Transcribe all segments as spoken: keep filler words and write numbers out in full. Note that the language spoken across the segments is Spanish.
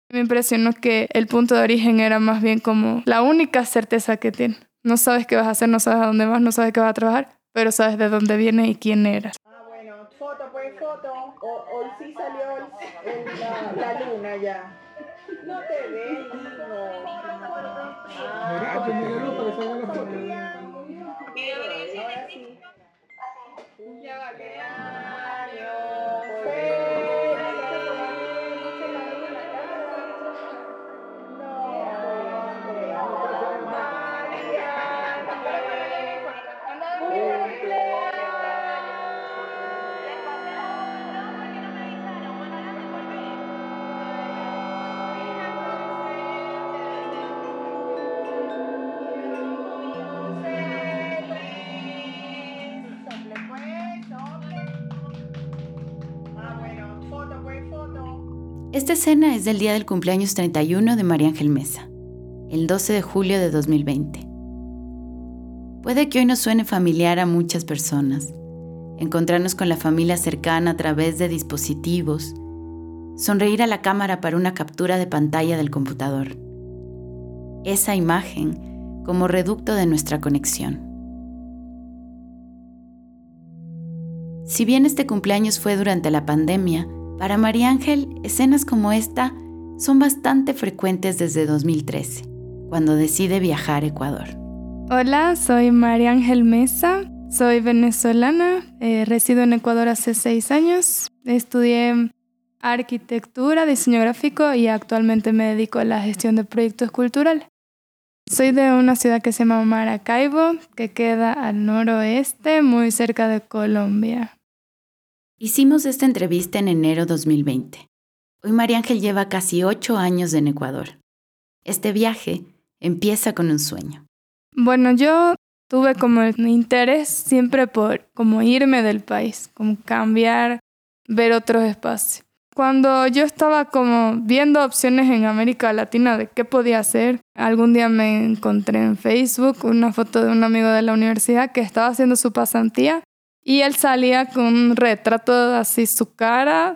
Me impresionó que el punto de origen era más bien como la única certeza que tiene. No sabes qué vas a hacer, no sabes a dónde vas, no sabes qué vas a trabajar, pero sabes de dónde vienes y quién eras. Ah, bueno, foto, pues foto. O, hoy sí salió el, el, la, la luna ya. No te ves, hijo. Ah, que me ganó para que salga la foto. Ahora sí. Ya va, que año. Esta escena es del día del cumpleaños treinta y uno de María Ángel Mesa, el doce de julio de dos mil veinte. Puede que hoy nos suene familiar a muchas personas, encontrarnos con la familia cercana a través de dispositivos, sonreír a la cámara para una captura de pantalla del computador. Esa imagen como reducto de nuestra conexión. Si bien este cumpleaños fue durante la pandemia, para María Ángel, escenas como esta son bastante frecuentes desde dos mil trece, cuando decide viajar a Ecuador. Hola, soy María Ángel Mesa, soy venezolana, eh, resido en Ecuador hace seis años, estudié arquitectura, diseño gráfico y actualmente me dedico a la gestión de proyectos culturales. Soy de una ciudad que se llama Maracaibo, que queda al noroeste, muy cerca de Colombia. Hicimos esta entrevista en enero dos mil veinte. Hoy María Ángel lleva casi ocho años en Ecuador. Este viaje empieza con un sueño. Bueno, yo tuve como el interés siempre por como irme del país, como cambiar, ver otros espacios. Cuando yo estaba como viendo opciones en América Latina de qué podía hacer, algún día me encontré en Facebook una foto de un amigo de la universidad que estaba haciendo su pasantía y él salía con un retrato así, su cara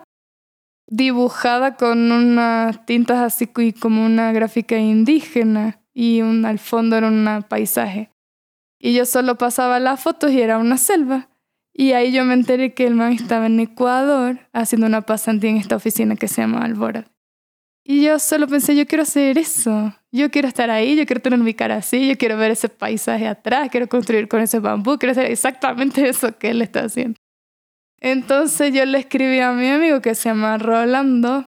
dibujada con unas tintas así como una gráfica indígena y un, al fondo era un paisaje. Y yo solo pasaba las fotos y era una selva. Y ahí yo me enteré que el man estaba en Ecuador haciendo una pasantía en esta oficina que se llama Alborada. Y yo solo pensé, yo quiero hacer eso. Yo quiero estar ahí, yo quiero tener mi cara así, yo quiero ver ese paisaje atrás, quiero construir con ese bambú, quiero hacer exactamente eso que él está haciendo. Entonces yo le escribí a mi amigo que se llama Rolando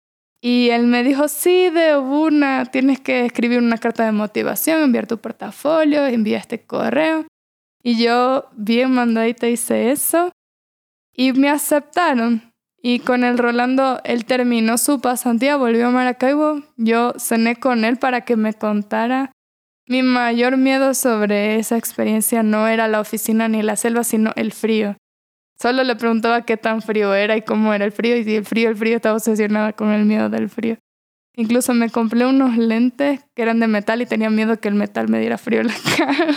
y él me dijo, sí, de una, tienes que escribir una carta de motivación, enviar tu portafolio, envía este correo. Y yo, bien mandadita, hice eso y me aceptaron. Y con el Rolando, él terminó su pasantía, volvió a Maracaibo. Yo cené con él para que me contara. Mi mayor miedo sobre esa experiencia no era la oficina ni la selva, sino el frío. Solo le preguntaba qué tan frío era y cómo era el frío. Y el frío, el frío, estaba obsesionada con el miedo del frío. Incluso me compré unos lentes que eran de metal y tenía miedo que el metal me diera frío en la cara.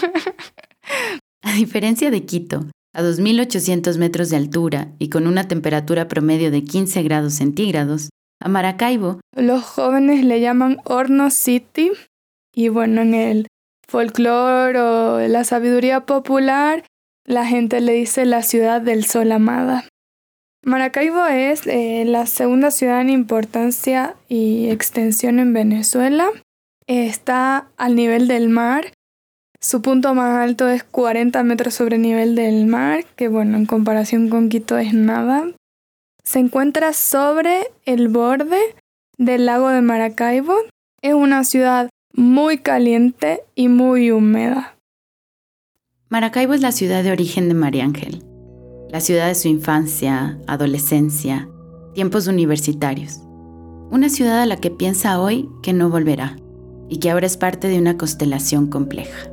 A diferencia de Quito, a dos mil ochocientos metros de altura y con una temperatura promedio de quince grados centígrados, a Maracaibo, los jóvenes le llaman Horno City. Y bueno, en el folclore o la sabiduría popular, la gente le dice la ciudad del sol amada. Maracaibo es eh, la segunda ciudad en importancia y extensión en Venezuela. Está al nivel del mar. Su punto más alto es cuarenta metros sobre el nivel del mar, que bueno, en comparación con Quito es nada. Se encuentra sobre el borde del lago de Maracaibo. Es una ciudad muy caliente y muy húmeda. Maracaibo es la ciudad de origen de María Ángel, la ciudad de su infancia, adolescencia, tiempos universitarios. Una ciudad a la que piensa hoy que no volverá y que ahora es parte de una constelación compleja.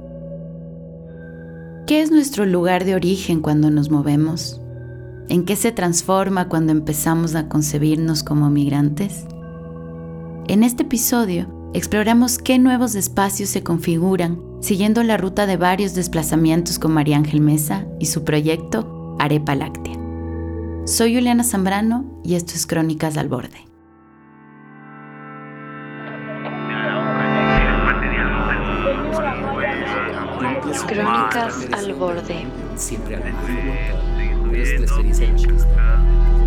¿Qué es nuestro lugar de origen cuando nos movemos? ¿En qué se transforma cuando empezamos a concebirnos como migrantes? En este episodio exploramos qué nuevos espacios se configuran siguiendo la ruta de varios desplazamientos con María Ángel Mesa y su proyecto Arepa Láctea. Soy Juliana Zambrano y esto es Crónicas al Borde. Crónicas al borde. Siempre hay algo pero es la experiencia de la pista.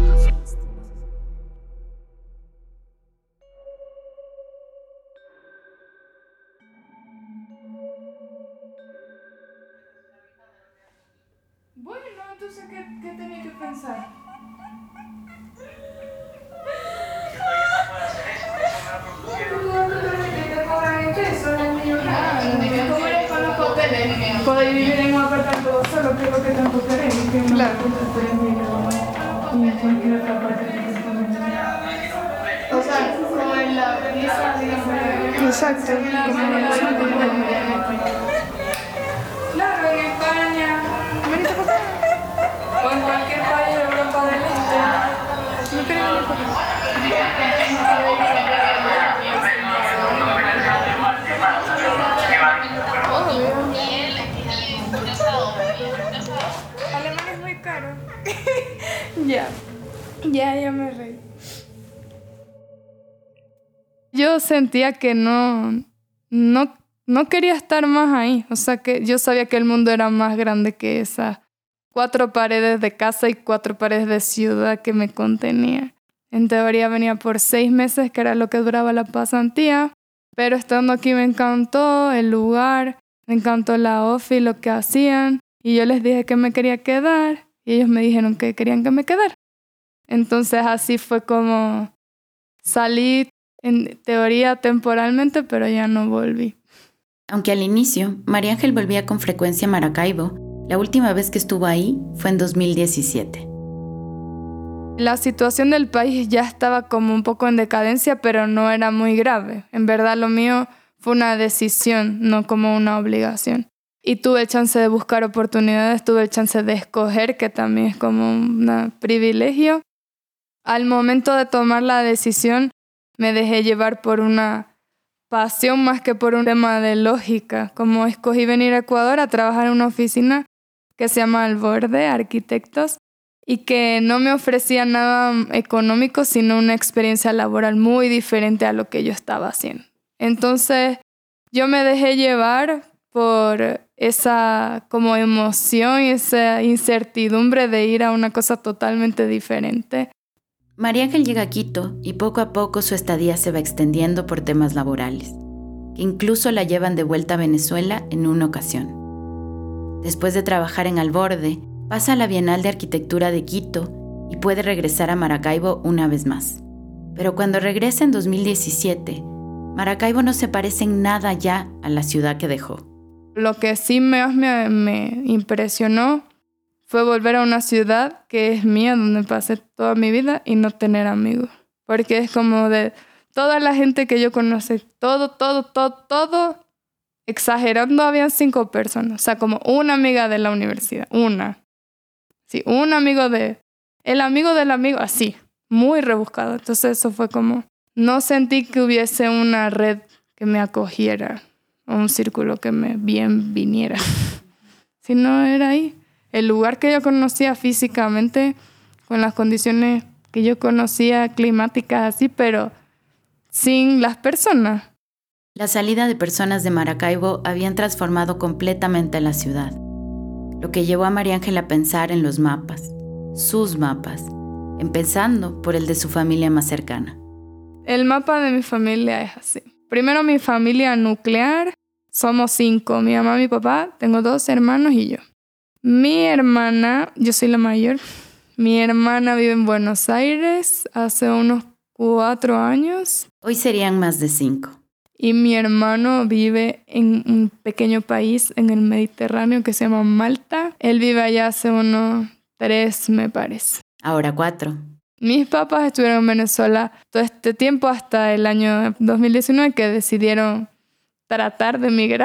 Bueno, entonces, ¿qué, qué tenía que pensar? Poder vivir en un apartamento solo, que es lo que tanto querés, y que no claro. Y en cualquier otra parte de la o sea, como en la pieza, digamos. Exacto. Claro, en España. O en cualquier país de Europa del Este. No queremos venir por Alemania es muy caro. Ya, ya, ya me reí. Yo sentía que no, no, no quería estar más ahí. O sea, que yo sabía que el mundo era más grande que esas cuatro paredes de casa y cuatro paredes de ciudad que me contenía. En teoría venía por seis meses, que era lo que duraba la pasantía. Pero estando aquí me encantó el lugar, me encantó la ofi, lo que hacían. Y yo les dije que me quería quedar y ellos me dijeron que querían que me quedara. Entonces así fue como salí en teoría temporalmente, pero ya no volví. Aunque al inicio María Ángel volvía con frecuencia a Maracaibo, la última vez que estuvo ahí fue en dos mil diecisiete. La situación del país ya estaba como un poco en decadencia, pero no era muy grave. En verdad lo mío fue una decisión, no como una obligación. Y tuve chance de buscar oportunidades, tuve chance de escoger, que también es como un privilegio. Al momento de tomar la decisión, me dejé llevar por una pasión más que por un tema de lógica. Como escogí venir a Ecuador a trabajar en una oficina que se llama Al Borde Arquitectos y que no me ofrecía nada económico, sino una experiencia laboral muy diferente a lo que yo estaba haciendo. Entonces, yo me dejé llevar por esa como emoción y esa incertidumbre de ir a una cosa totalmente diferente. María Ángel llega a Quito y poco a poco su estadía se va extendiendo por temas laborales, que incluso la llevan de vuelta a Venezuela en una ocasión. Después de trabajar en Al Borde, pasa a la Bienal de Arquitectura de Quito y puede regresar a Maracaibo una vez más. Pero cuando regresa en dos mil diecisiete, Maracaibo no se parece en nada ya a la ciudad que dejó. Lo que sí más me, me impresionó fue volver a una ciudad que es mía, donde pasé toda mi vida y no tener amigos. Porque es como de toda la gente que yo conocí, todo, todo, todo, todo, exagerando, habían cinco personas. O sea, como una amiga de la universidad, una. Sí, un amigo de... El amigo del amigo, así, muy rebuscado. Entonces eso fue como... No sentí que hubiese una red que me acogiera, o un círculo que me bien viniera. Si no era ahí. El lugar que yo conocía físicamente, con las condiciones que yo conocía climáticas así, pero sin las personas. La salida de personas de Maracaibo habían transformado completamente la ciudad, lo que llevó a María Ángel a pensar en los mapas, sus mapas, empezando por el de su familia más cercana. El mapa de mi familia es así. Primero mi familia nuclear, somos cinco, mi mamá, mi papá, tengo dos hermanos y yo. Mi hermana, yo soy la mayor, mi hermana vive en Buenos Aires hace unos cuatro años. Hoy serían más de cinco. Y mi hermano vive en un pequeño país en el Mediterráneo que se llama Malta. Él vive allá hace unos tres, me parece. Ahora cuatro. Mis papás estuvieron en Venezuela todo este tiempo hasta el año dos mil diecinueve que decidieron tratar de emigrar.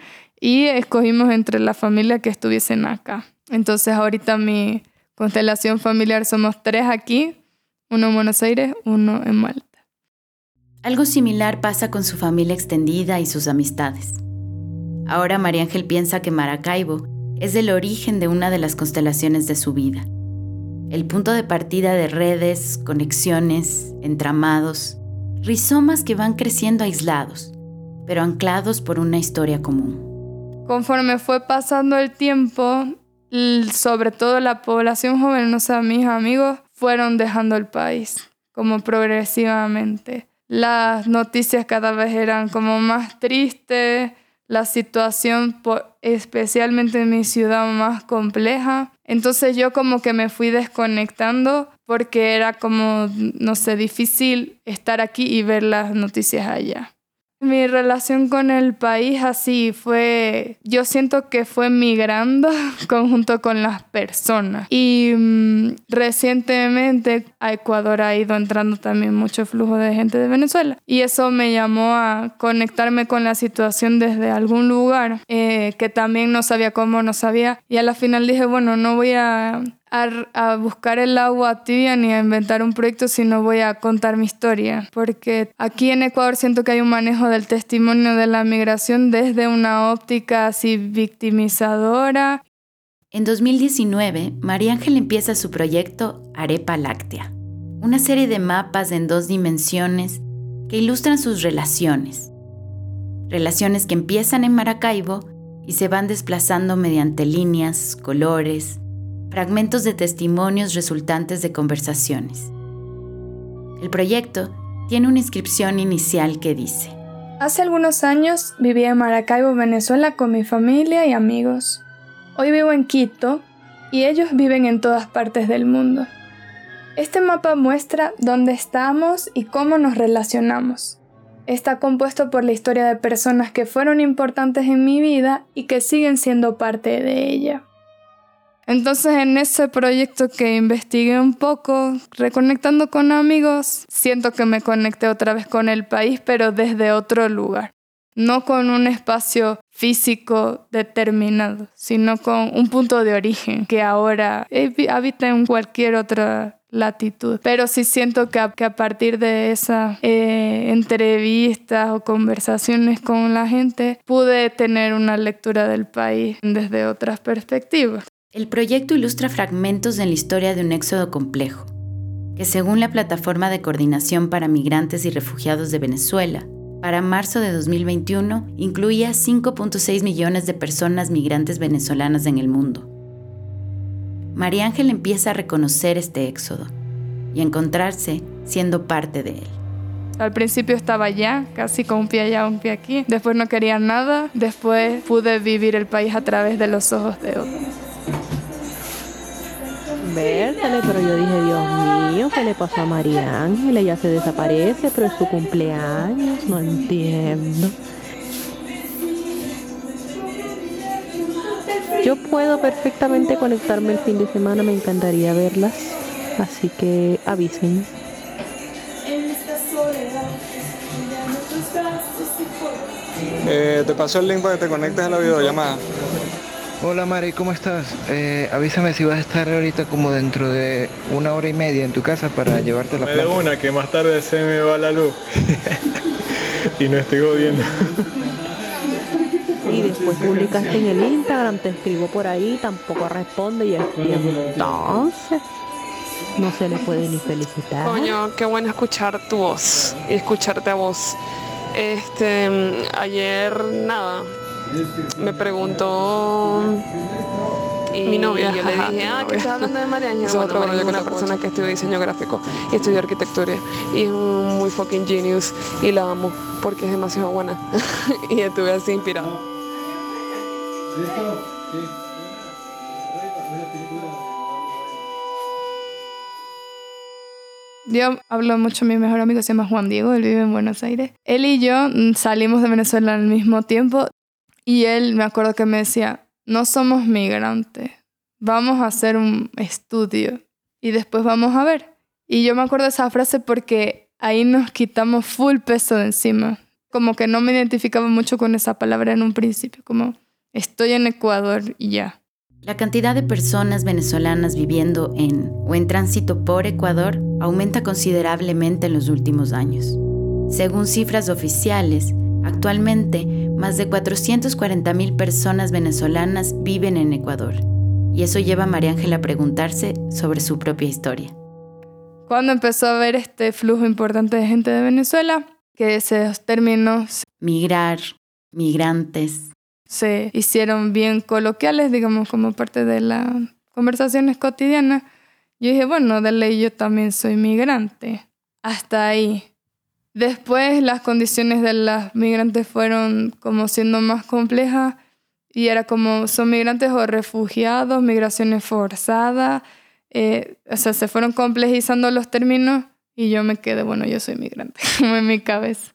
Y escogimos entre la familia que estuviesen acá. Entonces ahorita mi constelación familiar somos tres aquí, uno en Buenos Aires, uno en Malta. Algo similar pasa con su familia extendida y sus amistades. Ahora María Ángel piensa que Maracaibo es el origen de una de las constelaciones de su vida. El punto de partida de redes, conexiones, entramados, rizomas que van creciendo aislados, pero anclados por una historia común. Conforme fue pasando el tiempo, sobre todo la población joven, o sea, mis amigos, fueron dejando el país, como progresivamente. Las noticias cada vez eran como más tristes, la situación, especialmente en mi ciudad, más compleja. Entonces yo como que me fui desconectando porque era como, no sé, difícil estar aquí y ver las noticias allá. Mi relación con el país así fue, yo siento que fue migrando conjunto con las personas. Y mmm, recientemente a Ecuador ha ido entrando también mucho flujo de gente de Venezuela. Y eso me llamó a conectarme con la situación desde algún lugar eh, que también no sabía cómo, no sabía. Y a la final dije, bueno, no voy a... A, a buscar el agua tibia ni a inventar un proyecto, sino voy a contar mi historia. Porque aquí en Ecuador siento que hay un manejo del testimonio de la migración desde una óptica así victimizadora. En dos mil diecinueve, María Ángel empieza su proyecto Arepa Láctea, una serie de mapas en dos dimensiones que ilustran sus relaciones. Relaciones que empiezan en Maracaibo y se van desplazando mediante líneas, colores, fragmentos de testimonios resultantes de conversaciones. El proyecto tiene una inscripción inicial que dice: Hace algunos años vivía en Maracaibo, Venezuela, con mi familia y amigos. Hoy vivo en Quito y ellos viven en todas partes del mundo. Este mapa muestra dónde estamos y cómo nos relacionamos. Está compuesto por la historia de personas que fueron importantes en mi vida y que siguen siendo parte de ella. Entonces, en ese proyecto que investigué un poco, reconectando con amigos, siento que me conecté otra vez con el país, pero desde otro lugar. No con un espacio físico determinado, sino con un punto de origen que ahora habita en cualquier otra latitud. Pero sí siento que a, que a partir de esas eh, entrevistas o conversaciones con la gente, pude tener una lectura del país desde otras perspectivas. El proyecto ilustra fragmentos de la historia de un éxodo complejo, que según la Plataforma de Coordinación para Migrantes y Refugiados de Venezuela, para marzo de dos mil veintiuno incluía cinco punto seis millones de personas migrantes venezolanas en el mundo. María Ángel empieza a reconocer este éxodo y a encontrarse siendo parte de él. Al principio estaba allá, casi con un pie allá, un pie aquí. Después no quería nada. Después pude vivir el país a través de los ojos de otros. Vértale, pero yo dije, Dios mío, ¿qué le pasó a María Ángel? Ella se desaparece, pero es su cumpleaños, no entiendo. Yo puedo perfectamente conectarme el fin de semana, me encantaría verlas, así que avisen. Eh, te paso el link para que te conectes a la videollamada. Hola Mari, ¿cómo estás? Eh, avísame si vas a estar ahorita como dentro de una hora y media en tu casa para llevarte a la Me planta. de una, que más tarde se me va la luz y no estoy jodiendo. Y después publicaste en el Instagram, te escribo por ahí, tampoco responde y entonces no se le puede ni felicitar. Coño, qué bueno escuchar tu voz y escucharte a vos. Este, ayer nada. Me preguntó y mi novia, y yo le dije, ah, ¿qué estás hablando de María Ángel? Bueno, otro rollo con una persona que estudia diseño gráfico y estudia arquitectura y es un muy fucking genius y la amo porque es demasiado buena y estuve así inspirada. Yo hablo mucho, mi mejor amigo se llama Juan Diego, él vive en Buenos Aires. Él y yo salimos de Venezuela al mismo tiempo. Y él, me acuerdo que me decía, no somos migrantes, vamos a hacer un estudio y después vamos a ver. Y yo me acuerdo de esa frase porque ahí nos quitamos full peso de encima. Como que no me identificaba mucho con esa palabra en un principio, como estoy en Ecuador y ya. La cantidad de personas venezolanas viviendo en o en tránsito por Ecuador aumenta considerablemente en los últimos años. Según cifras oficiales, actualmente, más de cuatrocientas cuarenta mil personas venezolanas viven en Ecuador. Y eso lleva a María Ángel a preguntarse sobre su propia historia. Cuando empezó a haber este flujo importante de gente de Venezuela, que esos términos... Migrar, migrantes, se hicieron bien coloquiales, digamos, como parte de las conversaciones cotidianas. Yo dije, bueno, de ley yo también soy migrante. Hasta ahí. Después las condiciones de las migrantes fueron como siendo más complejas y era como son migrantes o refugiados, migraciones forzadas. Eh, o sea, se fueron complejizando los términos y yo me quedé, bueno, yo soy migrante, como en mi cabeza.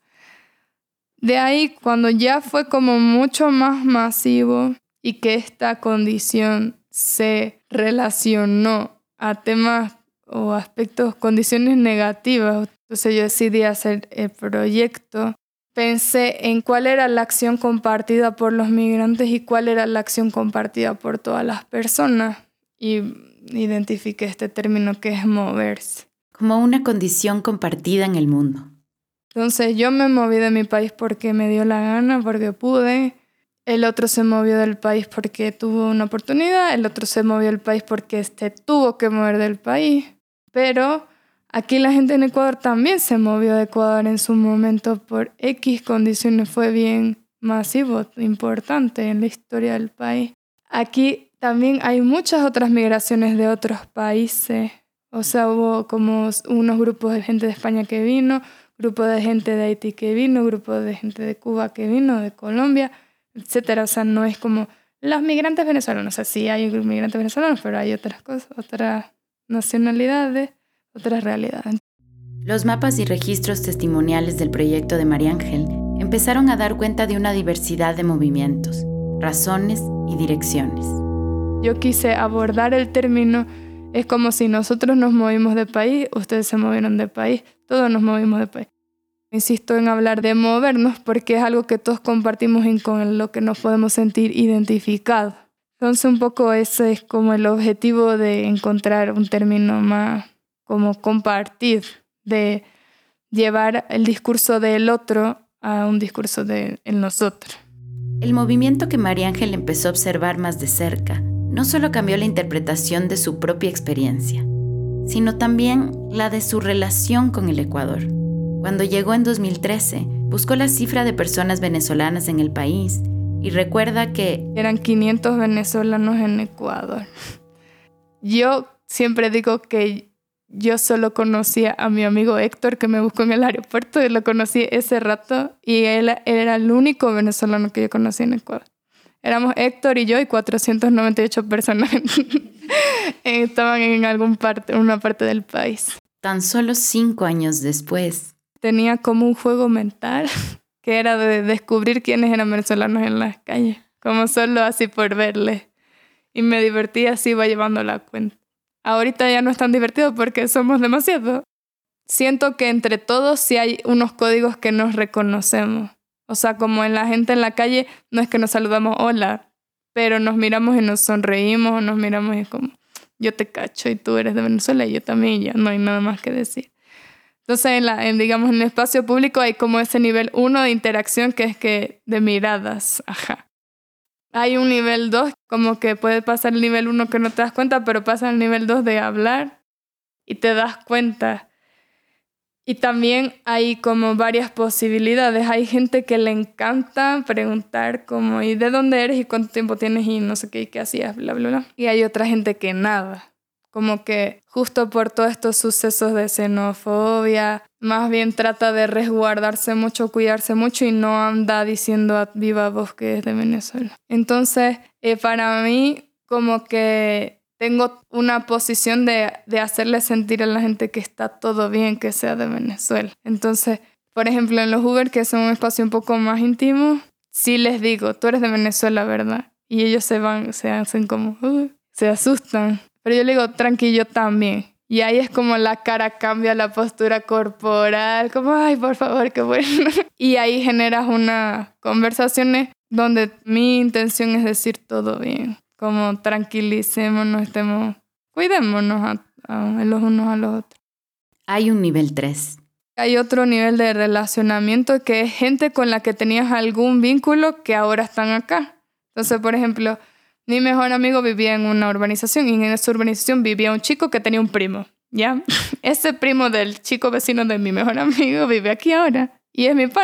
De ahí, cuando ya fue como mucho más masivo y que esta condición se relacionó a temas o aspectos, condiciones negativas, entonces yo decidí hacer el proyecto. Pensé en cuál era la acción compartida por los migrantes y cuál era la acción compartida por todas las personas. Y identifiqué este término que es moverse. Como una condición compartida en el mundo. Entonces yo me moví de mi país porque me dio la gana, porque pude. El otro se movió del país porque tuvo una oportunidad. El otro se movió del país porque este tuvo que mover del país. Pero aquí la gente en Ecuador también se movió de Ecuador en su momento por X condiciones. Fue bien masivo, importante en la historia del país. Aquí también hay muchas otras migraciones de otros países. O sea, hubo como unos grupos de gente de España que vino, grupos de gente de Haití que vino, grupos de gente de Cuba que vino, de Colombia, etcétera. O sea, no es como los migrantes venezolanos. O sea, sí hay migrantes venezolanos, pero hay otras cosas, otras nacionalidades, otras realidades. Los mapas y registros testimoniales del proyecto de María Ángel empezaron a dar cuenta de una diversidad de movimientos, razones y direcciones. Yo quise abordar el término, es como si nosotros nos movimos de país, ustedes se movieron de país, todos nos movimos de país. Insisto en hablar de movernos porque es algo que todos compartimos y con lo que nos podemos sentir identificados. Entonces un poco ese es como el objetivo de encontrar un término más como compartir, de llevar el discurso del otro a un discurso de el nosotros. El movimiento que María Ángel empezó a observar más de cerca no solo cambió la interpretación de su propia experiencia, sino también la de su relación con el Ecuador. Cuando llegó en dos mil trece, buscó la cifra de personas venezolanas en el país y recuerda que eran quinientos venezolanos en Ecuador. Yo siempre digo que yo solo conocía a mi amigo Héctor, que me buscó en el aeropuerto, y lo conocí ese rato, y él, él era el único venezolano que yo conocí en Ecuador. Éramos Héctor y yo y cuatrocientas noventa y ocho personas estaban en alguna parte, en una parte del país. Tan solo cinco años después, tenía como un juego mental que era de descubrir quiénes eran venezolanos en las calles, como solo así por verles. Y me divertía así, iba llevando la cuenta. Ahorita ya no es tan divertido porque somos demasiado. Siento que entre todos sí hay unos códigos que nos reconocemos. O sea, como en la gente en la calle, no es que nos saludamos hola, pero nos miramos y nos sonreímos, o nos miramos y es como, yo te cacho y tú eres de Venezuela y yo también, y ya no hay nada más que decir. Entonces, en la, en, digamos, en el espacio público hay como ese nivel uno de interacción que es que de miradas, ajá. Hay un nivel dos, como que puede pasar el nivel uno que no te das cuenta, pero pasa el nivel dos de hablar y te das cuenta. Y también hay como varias posibilidades. Hay gente que le encanta preguntar como, ¿y de dónde eres? ¿Y cuánto tiempo tienes? Y no sé qué, ¿y qué hacías? Bla, bla, bla. Y hay otra gente que nada. Como que justo por todos estos sucesos de xenofobia, más bien trata de resguardarse mucho, cuidarse mucho y no anda diciendo a viva voz que es de Venezuela. Entonces, eh, para mí, como que tengo una posición de, de hacerle sentir a la gente que está todo bien que sea de Venezuela. Entonces, por ejemplo, en los Uber, que son un espacio un poco más íntimo, sí les digo, tú eres de Venezuela, ¿verdad? Y ellos se van, se hacen como, uh, se asustan. Pero yo le digo, tranquilo, también. Y ahí es como la cara cambia, la postura corporal, como, ay, por favor, qué bueno. Y ahí generas unas conversaciones donde mi intención es decir todo bien. Como tranquilicémonos, estemos, cuidémonos a, a los unos a los otros. Hay un nivel tres. Hay otro nivel de relacionamiento que es gente con la que tenías algún vínculo que ahora están acá. Entonces, por ejemplo, mi mejor amigo vivía en una urbanización y en esa urbanización vivía un chico que tenía un primo, ¿ya? Ese primo del chico vecino de mi mejor amigo vive aquí ahora y es mi pana.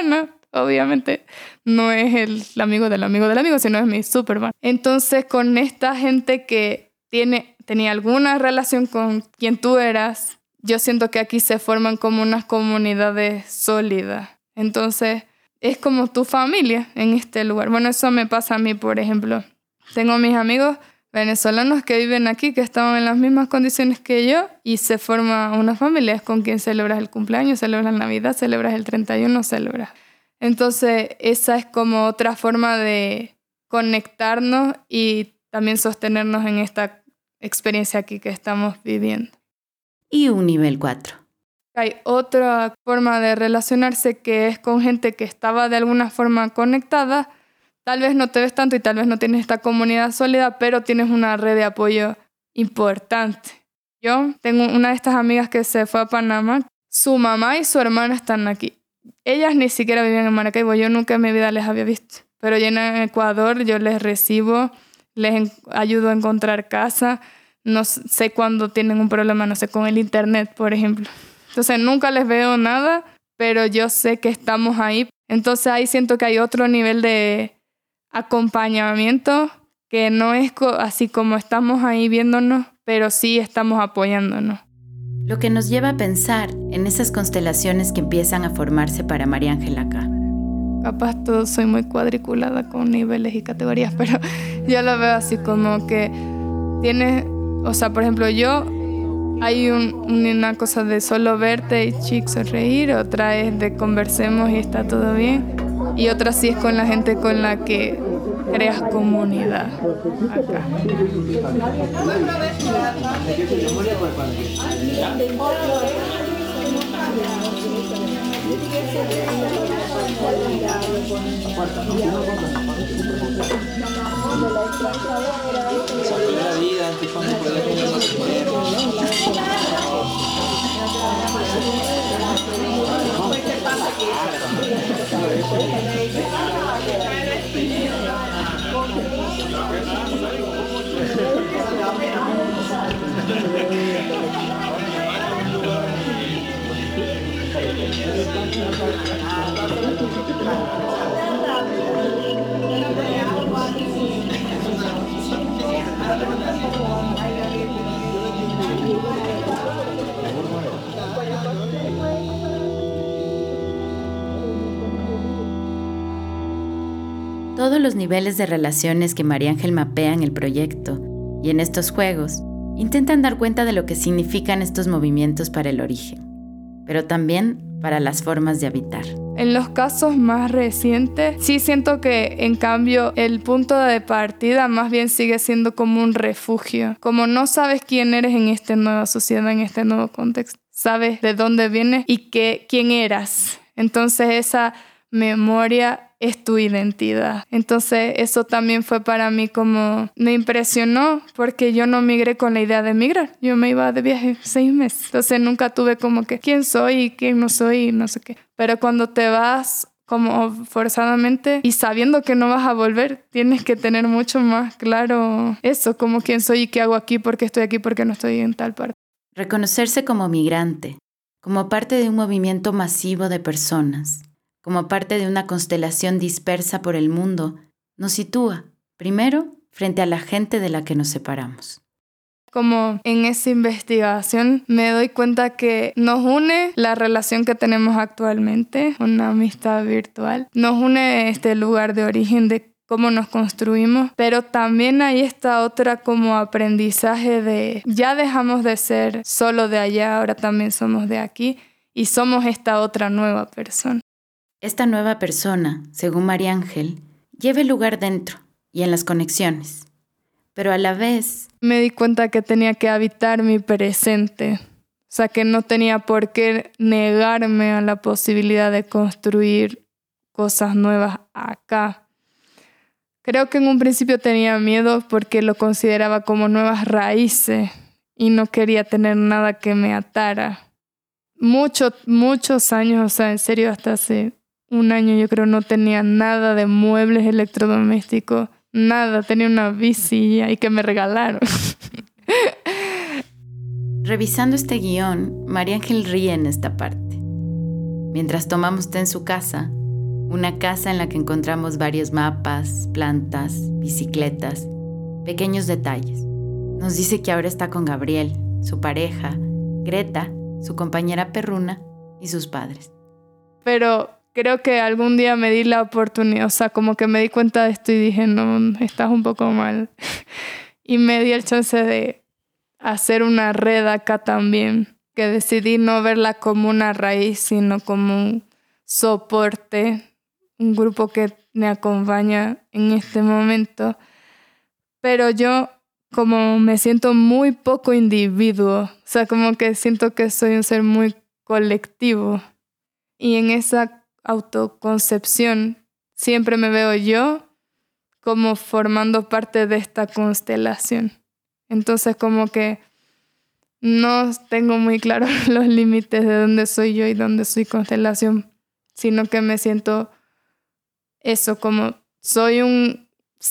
obviamente no es el, el amigo del amigo del amigo, sino es mi Superman. Entonces, con esta gente que tiene, tenía alguna relación con quien tú eras, yo siento que aquí se forman como unas comunidades sólidas. Entonces, es como tu familia en este lugar. Bueno, eso me pasa a mí, por ejemplo. Tengo mis amigos venezolanos que viven aquí, que estaban en las mismas condiciones que yo, y se forma una familia. Es con quien celebras el cumpleaños, celebras la Navidad, celebras el treinta y uno, celebras. Entonces, esa es como otra forma de conectarnos y también sostenernos en esta experiencia aquí que estamos viviendo. Y un nivel cuatro. Hay otra forma de relacionarse que es con gente que estaba de alguna forma conectada. Tal vez no te ves tanto y tal vez no tienes esta comunidad sólida, pero tienes una red de apoyo importante. Yo tengo una de estas amigas que se fue a Panamá. Su mamá y su hermana están aquí. Ellas ni siquiera vivían en Maracaibo. Yo nunca en mi vida les había visto. Pero ya en Ecuador yo les recibo, les en- ayudo a encontrar casa. No sé cuándo tienen un problema, no sé, con el internet, por ejemplo. Entonces nunca les veo nada, pero yo sé que estamos ahí. Entonces ahí siento que hay otro nivel de acompañamiento que no es co- así como estamos ahí viéndonos, pero sí estamos apoyándonos. Lo que nos lleva a pensar en esas constelaciones que empiezan a formarse para María Ángela acá. Capaz todo soy muy cuadriculada con niveles y categorías, pero yo lo veo así como que tienes, o sea, por ejemplo, yo hay un, una cosa de solo verte y chic sonreír, otra es de conversemos y está todo bien, y otra sí es con la gente con la que creas comunidad acá. Todos los niveles de relaciones que María Ángel mapea en el proyecto y en estos juegos intentan dar cuenta de lo que significan estos movimientos para el origen, pero también para las formas de habitar. En los casos más recientes, sí siento que, en cambio, el punto de partida más bien sigue siendo como un refugio. Como no sabes quién eres en esta nueva sociedad, en este nuevo contexto. Sabes de dónde vienes y qué, quién eras. Entonces esa memoria es tu identidad. Entonces eso también fue para mí como... Me impresionó porque yo no migré con la idea de migrar. Yo me iba de viaje seis meses. Entonces nunca tuve como que quién soy y quién no soy y no sé qué. Pero cuando te vas como forzadamente y sabiendo que no vas a volver, tienes que tener mucho más claro eso, como quién soy y qué hago aquí, por qué estoy aquí, por qué no estoy en tal parte. Reconocerse como migrante, como parte de un movimiento masivo de personas, como parte de una constelación dispersa por el mundo, nos sitúa, primero, frente a la gente de la que nos separamos. Como en esa investigación me doy cuenta que nos une la relación que tenemos actualmente, una amistad virtual, nos une este lugar de origen de cómo nos construimos, pero también hay esta otra como aprendizaje de ya dejamos de ser solo de allá, ahora también somos de aquí y somos esta otra nueva persona. Esta nueva persona, según María Ángel, lleva el lugar dentro y en las conexiones, pero a la vez... Me di cuenta que tenía que habitar mi presente, o sea que no tenía por qué negarme a la posibilidad de construir cosas nuevas acá. Creo que en un principio tenía miedo porque lo consideraba como nuevas raíces y no quería tener nada que me atara. Muchos, muchos años, o sea, en serio, hasta hace un año yo creo no tenía nada de muebles electrodomésticos, nada, tenía una bici y que me regalaron. Revisando este guión, María Ángel ríe en esta parte. Mientras tomamos té en su casa, Una casa en la que encontramos varios mapas, plantas, bicicletas, pequeños detalles. Nos dice que ahora está con Gabriel, su pareja, Greta, su compañera perruna y sus padres. Pero creo que algún día me di la oportunidad, o sea, como que me di cuenta de esto y dije, no, estás un poco mal. Y me di el chance de hacer una red acá también, que decidí no verla como una raíz, sino como un soporte, un grupo que me acompaña en este momento. Pero yo como me siento muy poco individuo, o sea, como que siento que soy un ser muy colectivo. Y en esa autoconcepción siempre me veo yo como formando parte de esta constelación. Entonces como que no tengo muy claros los límites de dónde soy yo y dónde soy constelación, sino que me siento eso, como soy un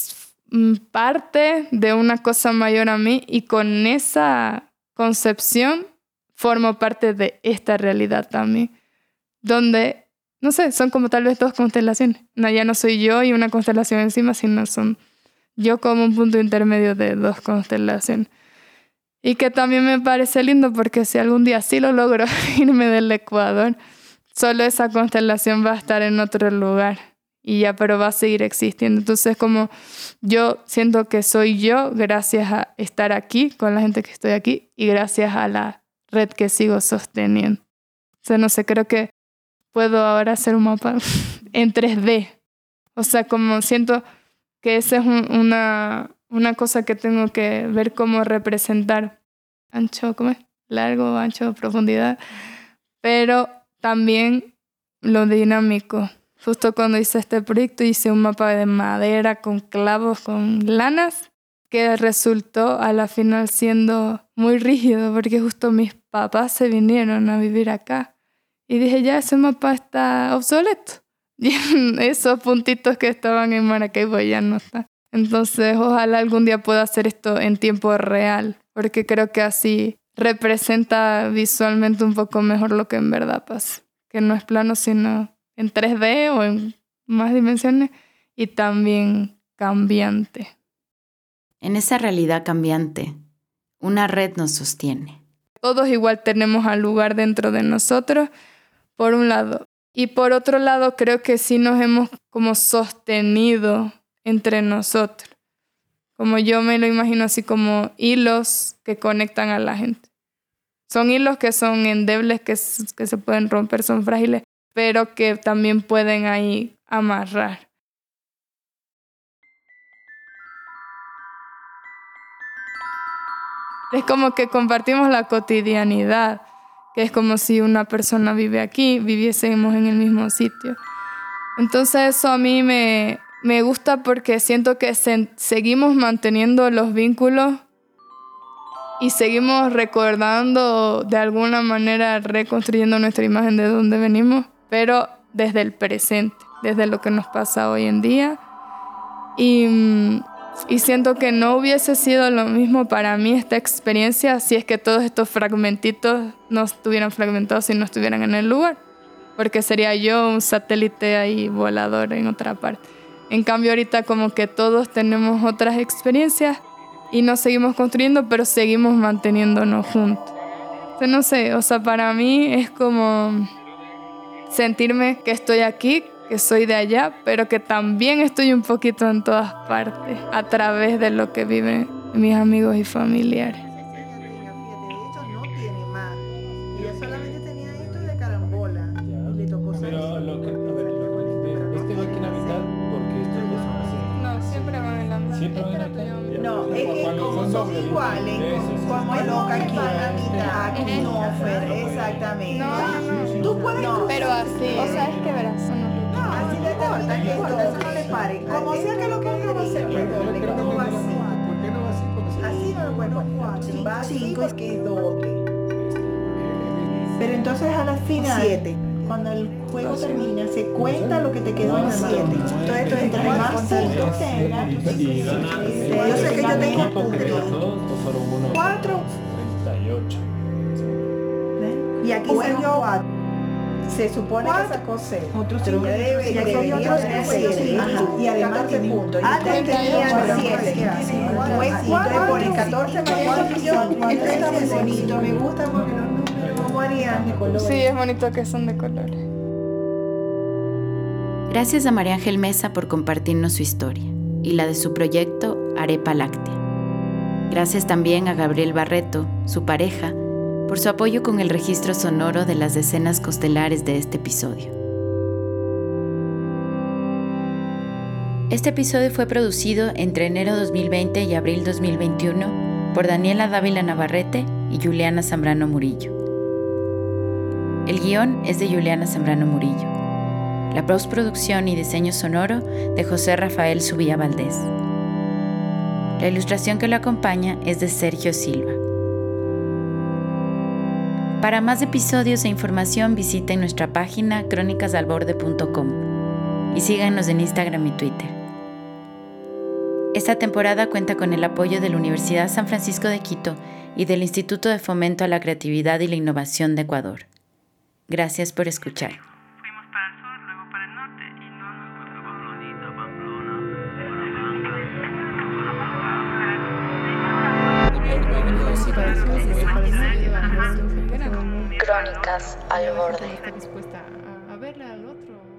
parte de una cosa mayor a mí y con esa concepción formo parte de esta realidad también, donde, no sé, son como tal vez dos constelaciones. No, ya no soy yo y una constelación encima, sino son yo como un punto intermedio de dos constelaciones. Y que también me parece lindo porque si algún día sí lo logro irme del Ecuador, solo esa constelación va a estar en otro lugar y ya, pero va a seguir existiendo. Entonces como yo siento que soy yo gracias a estar aquí con la gente que estoy aquí y gracias a la red que sigo sosteniendo. O sea, no sé, creo que puedo ahora hacer un mapa en tres D. O sea, como siento que esa es un, una, una cosa que tengo que ver cómo representar. Ancho, ¿cómo es? Largo, ancho, profundidad. Pero también lo dinámico. Justo cuando hice este proyecto hice un mapa de madera con clavos, con lanas, que resultó a la final siendo muy rígido porque justo mis papás se vinieron a vivir acá. Y dije, ya ese mapa está obsoleto. Y esos puntitos que estaban en Maracaibo ya no están. Entonces, ojalá algún día pueda hacer esto en tiempo real, porque creo que así representa visualmente un poco mejor lo que en verdad pasa. Que no es plano, sino en tres D o en más dimensiones y también cambiante. En esa realidad cambiante, una red nos sostiene. Todos igual tenemos al lugar dentro de nosotros, por un lado. Y por otro lado, creo que sí nos hemos como sostenido entre nosotros. Como yo me lo imagino así como hilos que conectan a la gente. Son hilos que son endebles, que, que se pueden romper, son frágiles, pero que también pueden ahí amarrar. Es como que compartimos la cotidianidad, que es como si una persona vive aquí, viviésemos en el mismo sitio. Entonces eso a mí me, me gusta porque siento que se, seguimos manteniendo los vínculos y seguimos recordando, de alguna manera reconstruyendo nuestra imagen de dónde venimos, pero desde el presente, desde lo que nos pasa hoy en día. Y, y siento que no hubiese sido lo mismo para mí esta experiencia si es que todos estos fragmentitos no estuvieran fragmentados y no estuvieran en el lugar, porque sería yo un satélite ahí volador en otra parte. En cambio ahorita como que todos tenemos otras experiencias y nos seguimos construyendo, pero seguimos manteniéndonos juntos. Entonces, no sé, o sea, para mí es como sentirme que estoy aquí, que soy de allá, pero que también estoy un poquito en todas partes, a través de lo que viven mis amigos y familiares. Pero lo que, a ver, lo que de este va aquí en la mitad, porque estos dos son así. No, siempre van en la mitad. Siempre van en la mitad. No, es que como son iguales, como el oca aquí, la mitad, aquí no, Fer, exactamente. No, no, Tú puedes, no, pero así. O sea, es que verás, no. No, así de corta, que esto no le pare. Como sea que lo ponga va a ser doble, no va así. ¿Por qué no va así? Porque Así no lo puedo poner. Va cinco es que es doble. Pero entonces a la final, siete. Cuando el juego termina, se cuenta lo que te quedó en la siete. Entonces, tú entre más cinco tengas, yo sé que yo tengo cuatro. treinta y ocho. Y aquí salió cuatro. Se supone que sacó seis. Otros cinco. Ya hay otros siete. Y además de puntos. Antes tenía siete. Entonces pone catorce más millón. Esto está muy bonito. Me gusta porque los números como harían de colores. Sí, es bonito que son de colores. Gracias a María Ángel Mesa por compartirnos su historia y la de su proyecto Arepa Láctea. Gracias también a Gabriel Barreto, su pareja, por su apoyo con el registro sonoro de las escenas costelares de este episodio. Este episodio fue producido entre enero dos mil veinte y abril dos mil veintiuno por Daniela Dávila Navarrete y Juliana Zambrano Murillo. El guión es de Juliana Zambrano Murillo. La postproducción y diseño sonoro de José Rafael Subía Valdés. La ilustración que lo acompaña es de Sergio Silva. Para más episodios e información visiten nuestra página crónicas al borde punto com y síganos en Instagram y Twitter. Esta temporada cuenta con el apoyo de la Universidad San Francisco de Quito y del Instituto de Fomento a la Creatividad y la Innovación de Ecuador. Gracias por escuchar. Fuimos para el sur, luego para el norte y no nos Crónicas al borde. Está dispuesta a, a verle al otro.